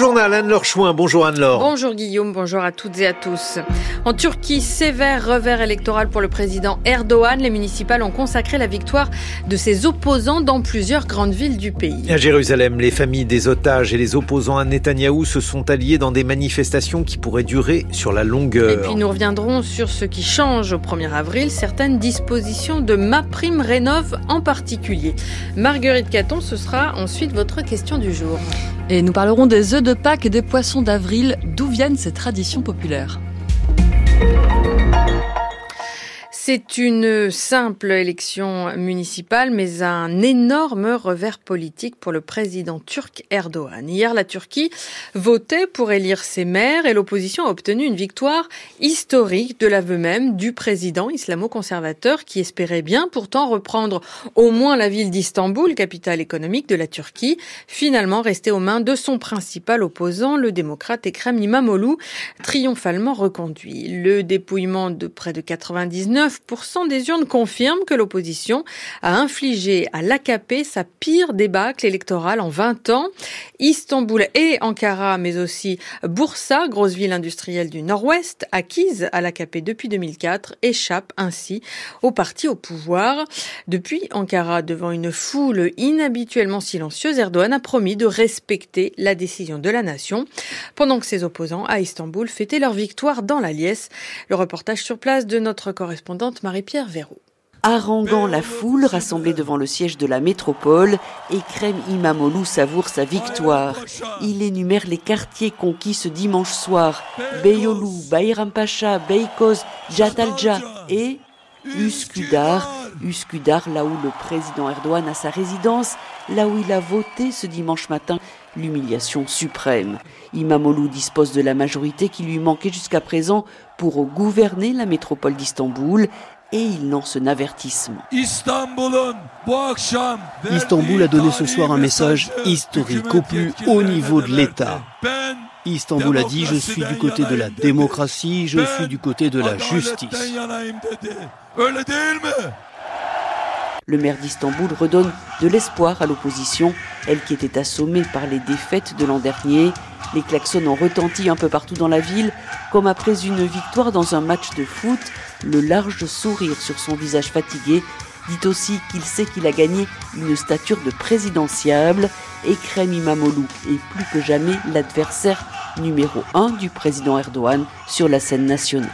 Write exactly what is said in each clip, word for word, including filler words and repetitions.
journal, Anne-Laure Chouin. Bonjour Anne-Laure. Bonjour Guillaume, bonjour à toutes et à tous. En Turquie, sévère revers électoral pour le président Erdogan. Les municipales ont consacré la victoire de ses opposants dans plusieurs grandes villes du pays. À Jérusalem, les familles des otages et les opposants à Netanyahou se sont alliés dans des manifestations qui pourraient durer sur la longueur. Et puis nous reviendrons sur ce qui change au premier avril, certaines dispositions de MaPrimeRénov' en particulier. Marguerite Caton, ce sera ensuite votre question du jour. Et nous parlerons des œufs de Pâques et des poissons d'avril. D'où viennent ces traditions populaires ? C'est une simple élection municipale, mais un énorme revers politique pour le président turc Erdogan. Hier, la Turquie votait pour élire ses maires et l'opposition a obtenu une victoire historique de l'aveu même du président islamo-conservateur qui espérait bien pourtant reprendre au moins la ville d'Istanbul, capitale économique de la Turquie, finalement restée aux mains de son principal opposant, le démocrate Ekrem İmamoğlu, triomphalement reconduit. Le dépouillement de près de quatre-vingt-dix-neuf pour cent des urnes confirme que l'opposition a infligé à l'A K P sa pire débâcle électorale en vingt ans. Istanbul et Ankara, mais aussi Bursa, grosse ville industrielle du nord-ouest, acquise à l'A K P depuis deux mille quatre, échappent ainsi au parti au pouvoir. Depuis Ankara, devant une foule inhabituellement silencieuse, Erdogan a promis de respecter la décision de la nation, pendant que ses opposants à Istanbul fêtaient leur victoire dans la liesse. Le reportage sur place de notre correspondante Marie-Pierre Verroux. Haranguant la foule rassemblée devant le siège de la métropole, Ekrem İmamoğlu savoure sa victoire. Il énumère les quartiers conquis ce dimanche soir. Beyoğlu, Bayrampaşa, Beykoz, Çatalca et Üsküdar. Üsküdar, là où le président Erdogan a sa résidence, là où il a voté ce dimanche matin. L'humiliation suprême. İmamoğlu dispose de la majorité qui lui manquait jusqu'à présent pour gouverner la métropole d'Istanbul et il lance un avertissement. Istanbul a donné ce soir un message historique au plus haut niveau de l'État. Istanbul a dit « Je suis du côté de la démocratie, je suis du côté de la justice ». Le maire d'Istanbul redonne de l'espoir à l'opposition, elle qui était assommée par les défaites de l'an dernier. Les klaxons ont retenti un peu partout dans la ville, comme après une victoire dans un match de foot. Le large sourire sur son visage fatigué dit aussi qu'il sait qu'il a gagné une stature de présidentiable. Ekrem İmamoğlu est plus que jamais l'adversaire numéro un du président Erdogan sur la scène nationale.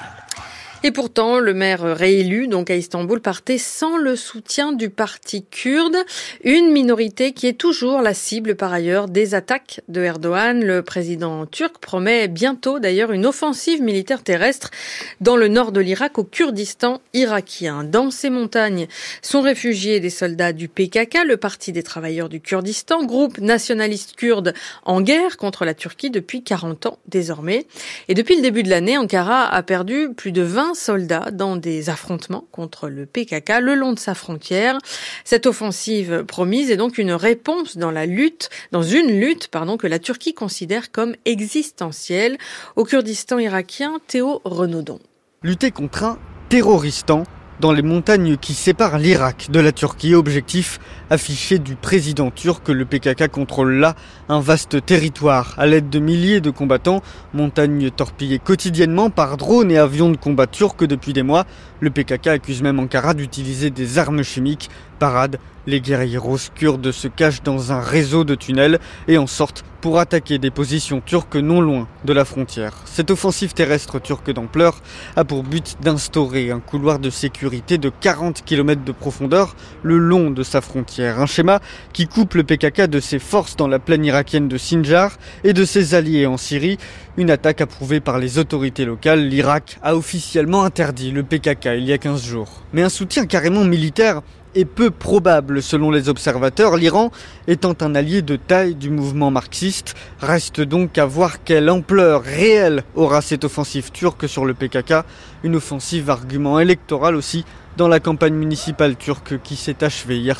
Et pourtant, le maire réélu, donc à Istanbul, partait sans le soutien du parti kurde, une minorité qui est toujours la cible par ailleurs des attaques de Erdogan. Le président turc promet bientôt d'ailleurs une offensive militaire terrestre dans le nord de l'Irak, au Kurdistan irakien. Dans ces montagnes sont réfugiés des soldats du P K K, le Parti des travailleurs du Kurdistan, groupe nationaliste kurde en guerre contre la Turquie depuis quarante ans désormais. Et depuis le début de l'année, Ankara a perdu plus de vingt soldats dans des affrontements contre le P K K le long de sa frontière. Cette offensive promise est donc une réponse dans la lutte, dans une lutte, pardon, que la Turquie considère comme existentielle. Au Kurdistan irakien, Théo Renaudon. Lutter contre un terroristan dans les montagnes qui séparent l'Irak de la Turquie. Objectif affiché du président turc, le P K K contrôle là un vaste territoire à l'aide de milliers de combattants. Montagnes torpillées quotidiennement par drones et avions de combat turcs depuis des mois. Le P K K accuse même Ankara d'utiliser des armes chimiques. Parade, les guerrilleros kurdes se cachent dans un réseau de tunnels et en sortent pour attaquer des positions turques non loin de la frontière. Cette offensive terrestre turque d'ampleur a pour but d'instaurer un couloir de sécurité de quarante kilomètres de profondeur le long de sa frontière. Un schéma qui coupe le P K K de ses forces dans la plaine irakienne de Sinjar et de ses alliés en Syrie. Une attaque approuvée par les autorités locales. L'Irak a officiellement interdit le P K K il y a quinze jours. Mais un soutien carrément militaire est peu probable selon les observateurs, l'Iran étant un allié de taille du mouvement marxiste. Reste donc à voir quelle ampleur réelle aura cette offensive turque sur le P K K, une offensive argument électoral aussi dans la campagne municipale turque qui s'est achevée hier soir.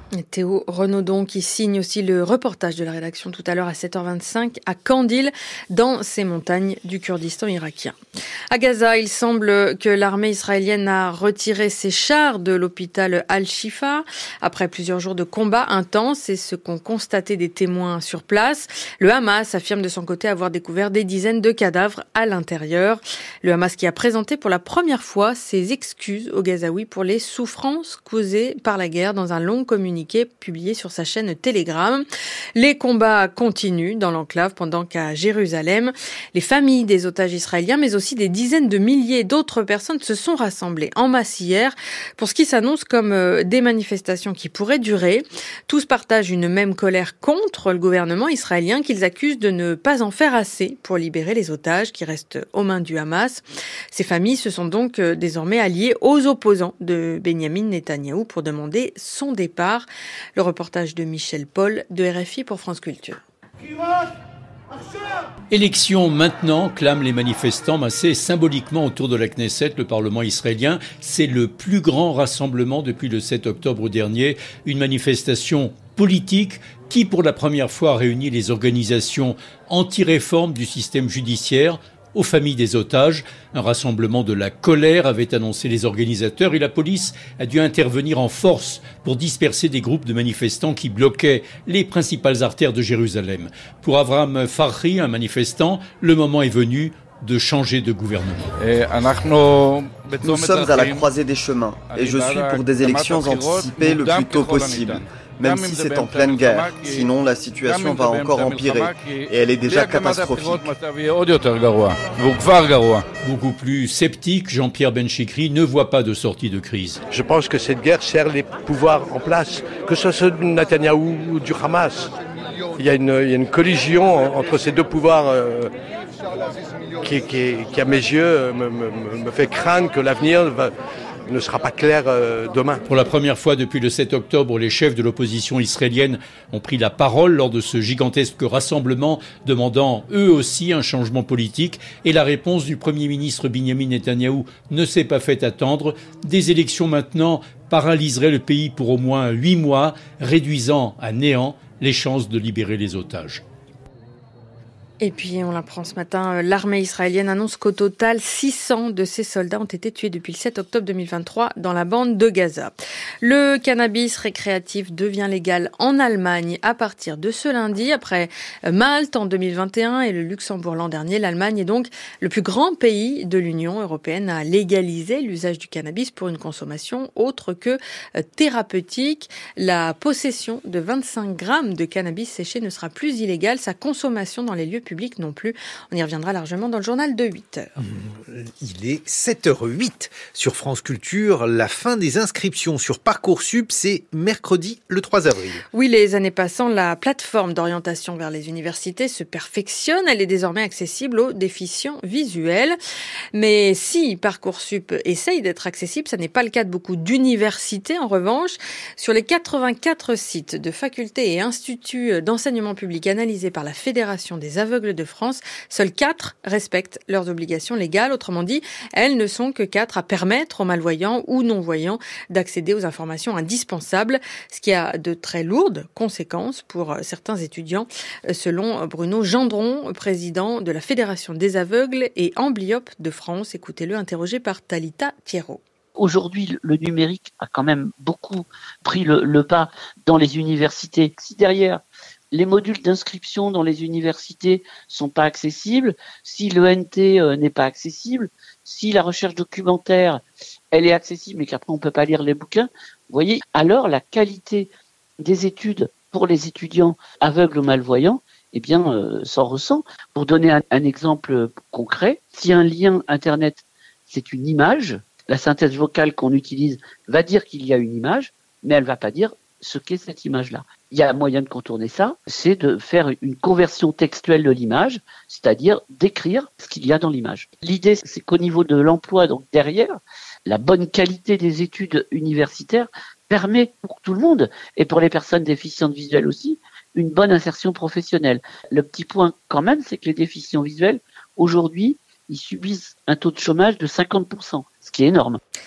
Théo Renaudon qui signe aussi le reportage de la rédaction tout à l'heure à sept heures vingt-cinq à Kandil, dans ces montagnes du Kurdistan irakien. À Gaza, il semble que l'armée israélienne a retiré ses chars de l'hôpital Al-Shifa après plusieurs jours de combats intenses. C'est ce qu'ont constaté des témoins sur place. Le Hamas affirme de son côté avoir découvert des dizaines de cadavres à l'intérieur. Le Hamas qui a présenté pour la première fois ses excuses aux Gazaouis pour les souffrances causées par la guerre dans un long communiqué publié sur sa chaîne Telegram. Les combats continuent dans l'enclave pendant qu'à Jérusalem, les familles des otages israéliens, mais aussi des dizaines de milliers d'autres personnes se sont rassemblées en masse hier pour ce qui s'annonce comme des manifestations qui pourraient durer. Tous partagent une même colère contre le gouvernement israélien qu'ils accusent de ne pas en faire assez pour libérer les otages qui restent aux mains du Hamas. Ces familles se sont donc désormais alliées aux opposants de Benyamin Netanyahou pour demander son départ. Le reportage de Michel Paul de R F I pour France Culture. Élection maintenant, clament les manifestants massés symboliquement autour de la Knesset, le Parlement israélien. C'est le plus grand rassemblement depuis le sept octobre dernier. Une manifestation politique qui, pour la première fois, réunit les organisations anti-réforme du système judiciaire aux familles des otages. Un rassemblement de la colère avait annoncé les organisateurs et la police a dû intervenir en force pour disperser des groupes de manifestants qui bloquaient les principales artères de Jérusalem. Pour Avraham Farhi, un manifestant, le moment est venu de changer de gouvernement. Nous sommes à la croisée des chemins et je suis pour des élections anticipées le plus tôt possible. Même si c'est en pleine guerre, sinon la situation va encore empirer et elle est déjà catastrophique. Beaucoup plus sceptique, Jean-Pierre Benchikri ne voit pas de sortie de crise. Je pense que cette guerre sert les pouvoirs en place, que ce soit de Netanyahou ou du Hamas. Il y a une, il y a une collision entre ces deux pouvoirs euh, qui, qui, qui, à mes yeux, me, me, me fait craindre que l'avenir va... ne sera pas clair euh, demain. Pour la première fois depuis le sept octobre, les chefs de l'opposition israélienne ont pris la parole lors de ce gigantesque rassemblement, demandant eux aussi un changement politique. Et la réponse du Premier ministre Benyamin Netanyahou ne s'est pas fait attendre. Des élections maintenant paralyseraient le pays pour au moins huit mois, réduisant à néant les chances de libérer les otages. Et puis, on l'apprend ce matin, l'armée israélienne annonce qu'au total, six cents de ses soldats ont été tués depuis le sept octobre deux mille vingt-trois dans la bande de Gaza. Le cannabis récréatif devient légal en Allemagne à partir de ce lundi. Après Malte en deux mille vingt et un et le Luxembourg l'an dernier, l'Allemagne est donc le plus grand pays de l'Union européenne à légaliser l'usage du cannabis pour une consommation autre que thérapeutique. La possession de vingt-cinq grammes de cannabis séché ne sera plus illégale. Sa consommation dans les lieux public non plus. On y reviendra largement dans le journal de huit heures. Il est sept heures huit sur France Culture. La fin des inscriptions sur Parcoursup, c'est mercredi le trois avril. Oui, les années passant, la plateforme d'orientation vers les universités se perfectionne. Elle est désormais accessible aux déficients visuels. Mais si Parcoursup essaye d'être accessible, ça n'est pas le cas de beaucoup d'universités. En revanche, sur les quatre-vingt-quatre sites de facultés et instituts d'enseignement public analysés par la Fédération des aveugles de France, seuls quatre respectent leurs obligations légales. Autrement dit, elles ne sont que quatre à permettre aux malvoyants ou non-voyants d'accéder aux informations indispensables, ce qui a de très lourdes conséquences pour certains étudiants, selon Bruno Gendron, président de la Fédération des aveugles et amblyopes de France. Écoutez-le, interrogé par Talita Thierot. Aujourd'hui, le numérique a quand même beaucoup pris le, le pas dans les universités. Si derrière, les modules d'inscription dans les universités sont pas accessibles, si l'E N T euh, n'est pas accessible, si la recherche documentaire, elle est accessible mais qu'après on peut pas lire les bouquins, vous voyez, alors la qualité des études pour les étudiants aveugles ou malvoyants, eh bien, euh, s'en ressent. Pour donner un, un exemple concret, si un lien Internet, c'est une image, la synthèse vocale qu'on utilise va dire qu'il y a une image, mais elle va pas dire ce qu'est cette image-là. Il y a un moyen de contourner ça, c'est de faire une conversion textuelle de l'image, c'est-à-dire d'écrire ce qu'il y a dans l'image. L'idée, c'est qu'au niveau de l'emploi, donc derrière, la bonne qualité des études universitaires permet pour tout le monde, et pour les personnes déficientes visuelles aussi, une bonne insertion professionnelle. Le petit point quand même, c'est que les déficients visuels, aujourd'hui, ils subissent un taux de chômage de cinquante pour cent, ce qui est énorme.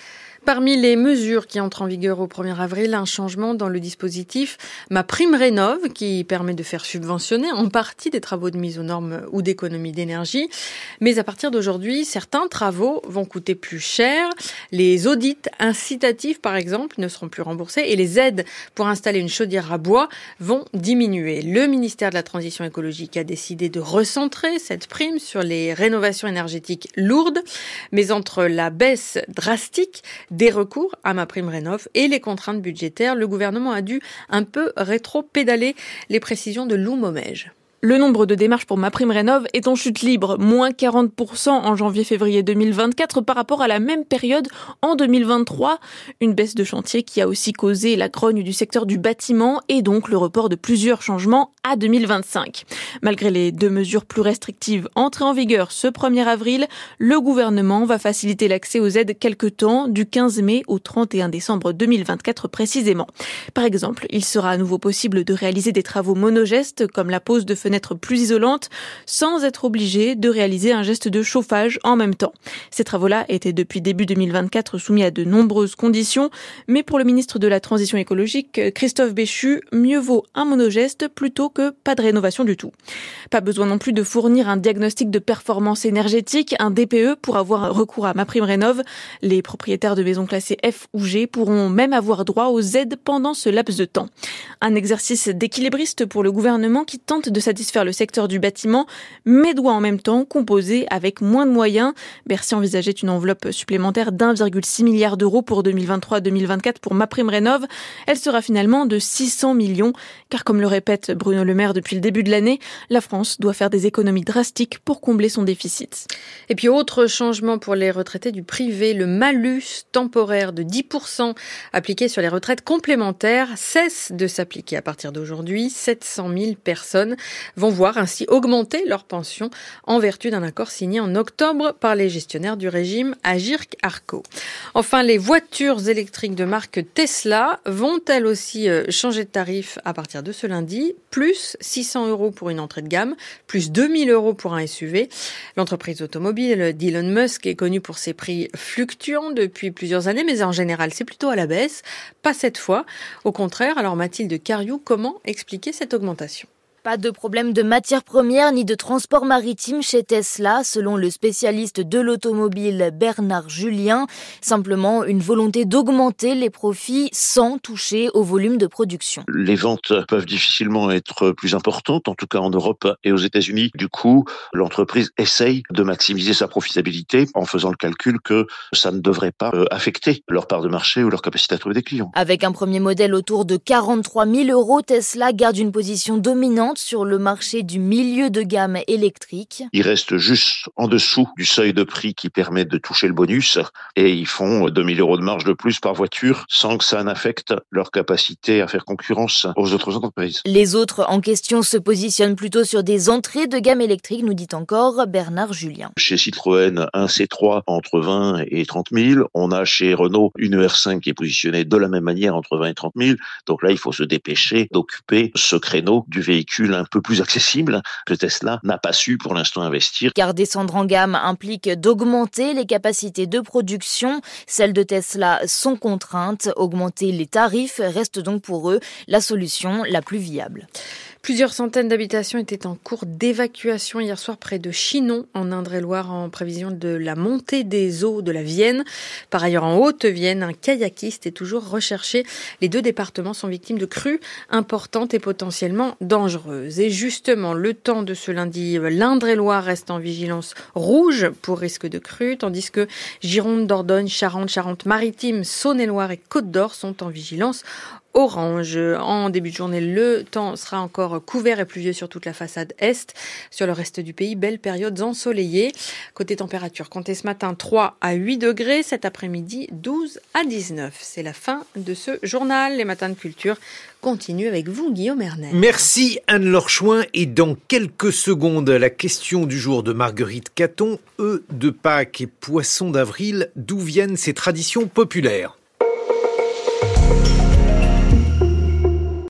Parmi les mesures qui entrent en vigueur au premier avril, un changement dans le dispositif MaPrimeRénov' qui permet de faire subventionner en partie des travaux de mise aux normes ou d'économie d'énergie. Mais à partir d'aujourd'hui, certains travaux vont coûter plus cher. Les audits incitatifs, par exemple, ne seront plus remboursés et les aides pour installer une chaudière à bois vont diminuer. Le ministère de la Transition écologique a décidé de recentrer cette prime sur les rénovations énergétiques lourdes. Mais entre la baisse drastique des recours à MaPrimeRénov' et les contraintes budgétaires, le gouvernement a dû un peu rétro-pédaler. Les précisions de Lou Momège. Le nombre de démarches pour MaPrimeRénov' est en chute libre, moins quarante pour cent en janvier-février deux mille vingt-quatre par rapport à la même période en deux mille vingt-trois. Une baisse de chantier qui a aussi causé la grogne du secteur du bâtiment et donc le report de plusieurs changements à deux mille vingt-cinq. Malgré les deux mesures plus restrictives entrées en vigueur ce premier avril, le gouvernement va faciliter l'accès aux aides quelque temps, du quinze mai au trente et un décembre deux mille vingt-quatre précisément. Par exemple, il sera à nouveau possible de réaliser des travaux monogestes comme la pose de fenêtres plus isolantes sans être obligé de réaliser un geste de chauffage en même temps. Ces travaux-là étaient depuis début deux mille vingt-quatre soumis à de nombreuses conditions, mais pour le ministre de la Transition écologique, Christophe Béchu, mieux vaut un monogeste plutôt que pas de rénovation du tout. Pas besoin non plus de fournir un diagnostic de performance énergétique, un D P E, pour avoir recours à MaPrimeRénov'. Les propriétaires de maisons classées F ou G pourront même avoir droit aux aides pendant ce laps de temps. Un exercice d'équilibriste pour le gouvernement qui tente de satisfaire le secteur du bâtiment, mais doit en même temps composer avec moins de moyens. Bercy envisageait une enveloppe supplémentaire d'un virgule six milliard d'euros pour deux mille vingt-trois deux mille vingt-quatre pour MaPrimeRénov'. Elle sera finalement de six cents millions, car comme le répète Bruno Le Maire depuis le début de l'année, la France doit faire des économies drastiques pour combler son déficit. Et puis autre changement pour les retraités du privé, le malus temporaire de dix pour cent appliqué sur les retraites complémentaires cesse de s'appliquer à partir d'aujourd'hui. sept cent mille personnes vont voir ainsi augmenter leur pension en vertu d'un accord signé en octobre par les gestionnaires du régime Agirc Arrco. Enfin, les voitures électriques de marque Tesla vont elles aussi changer de tarif à partir de ce lundi, plus six cents euros pour une entrée de gamme, plus deux mille euros pour un S U V. L'entreprise automobile d'Elon Musk est connue pour ses prix fluctuants depuis plusieurs années, mais en général c'est plutôt à la baisse, pas cette fois. Au contraire, alors Mathilde Cariou, comment expliquer cette augmentation ? Pas de problème de matières premières ni de transport maritime chez Tesla, selon le spécialiste de l'automobile Bernard Julien. Simplement une volonté d'augmenter les profits sans toucher au volume de production. Les ventes peuvent difficilement être plus importantes, en tout cas en Europe et aux États-Unis. Du coup, l'entreprise essaye de maximiser sa profitabilité en faisant le calcul que ça ne devrait pas affecter leur part de marché ou leur capacité à trouver des clients. Avec un premier modèle autour de quarante-trois mille euros, Tesla garde une position dominante sur le marché du milieu de gamme électrique. Ils restent juste en dessous du seuil de prix qui permet de toucher le bonus et ils font deux mille euros de marge de plus par voiture sans que ça n'affecte leur capacité à faire concurrence aux autres entreprises. Les autres en question se positionnent plutôt sur des entrées de gamme électrique, nous dit encore Bernard Julien. Chez Citroën, un C trois entre vingt et trente mille. On a chez Renault une E R cinq qui est positionnée de la même manière entre vingt et trente mille. Donc là, il faut se dépêcher d'occuper ce créneau du véhicule un peu plus accessible que Tesla n'a pas su pour l'instant investir. Car descendre en gamme implique d'augmenter les capacités de production. Celles de Tesla sont contraintes. Augmenter les tarifs reste donc pour eux la solution la plus viable. Plusieurs centaines d'habitations étaient en cours d'évacuation hier soir près de Chinon, en Indre-et-Loire, en prévision de la montée des eaux de la Vienne. Par ailleurs, en Haute-Vienne, un kayakiste est toujours recherché. Les deux départements sont victimes de crues importantes et potentiellement dangereuses. Et justement, le temps de ce lundi, l'Indre-et-Loire reste en vigilance rouge pour risque de crue, tandis que Gironde, Dordogne, Charente, Charente-Maritime, Saône-et-Loire et Côte-d'Or sont en vigilance orange. En début de journée, le temps sera encore couvert et pluvieux sur toute la façade est. Sur le reste du pays, belles périodes ensoleillées. Côté température, comptez ce matin trois à huit degrés, cet après-midi douze à dix-neuf. C'est la fin de ce journal. Les matins de culture continuent avec vous, Guillaume Erner. Merci Anne-Laure Chouin. Et dans quelques secondes, la question du jour de Marguerite Caton. Œufs de Pâques et poissons d'avril, d'où viennent ces traditions populaires ?